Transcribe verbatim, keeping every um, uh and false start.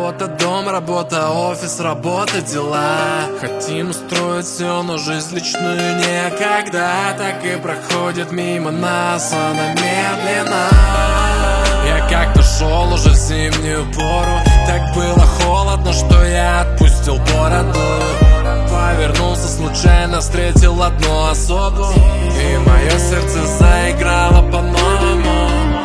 Работа, дом, работа, офис, работа, дела. Хотим устроить все, но жизнь личную некогда. Так и проходит мимо нас она медленно. Я как-то шел уже в зимнюю пору. Так было холодно, что я отпустил бороду. Повернулся случайно, встретил одну особу, и мое сердце заиграло по-новому.